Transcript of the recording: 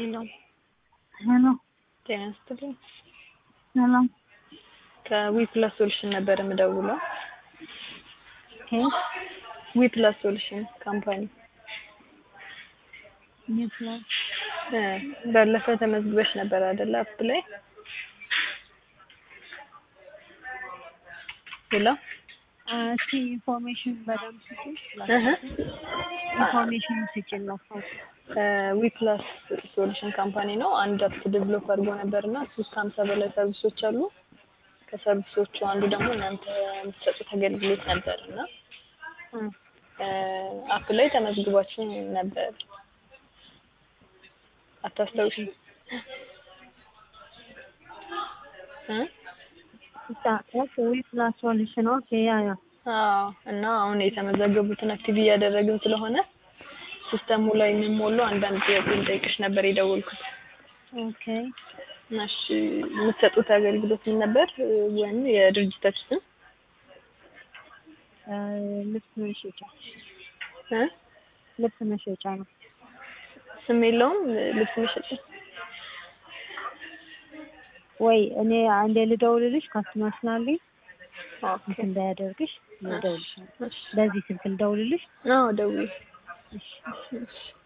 ሄሎ ሄሎ ጤና ይስጥልኝ። ሰላም ከዊፕላስ ሶሉሽን ነበር የምደውለው። ዊፕላስ ሶሉሽን ካምፓኒ ዊፕላስ ባለፈ ተመዝግበሽ ነበር አይደል? አፕ ላይ ሄሎ እስኪ ኢንፎርሜሽን በደንብ ስጪኝ። ኢንፎርሜሽን ስጪኝ ላሳው። ዊፕላስ ሶሉሽን ካምፓኒ ነው። አንድ አፕ ዴቨሎፕ አድርጎ ነበርና 350 በላይ ሰርቪሶች አሉ። ከሰርቪሶቹ አንዱ ደግሞ እናንተ የምትሰጡት አገልግሎት ነበርና አፕ ላይ ተመዝግባችሁ ነበር። አታስታውሺም? ዊፕላስ ሶሉሽን ኦኬ። እና አሁን የተመዘገቡትን አክቲቭ እያደረግን ስለሆነ ሲስተሙ ላይ የሚሞሉ አንዳንድ ጥያቄ ልጠይቅሽ ነበር የደወልኩት። ኦኬ እሺ፣ የምትሰጡት አገልግሎት ምን ነበር? ወይም የድርጅታችሁ ስም? ልብስ መሸጫ ልብስ መሸጫ ነው። ስም የለውም? ልብስ መሸጫ ወይ እኔ አንዴ ልደውልልሽ ካስተማር ስላለኝ ኦኬ እንዳያደርግሽ ልደውልልሽ። በዚህ ስልክ ልደውልልሽ? አዎ ደውዪ። እሺ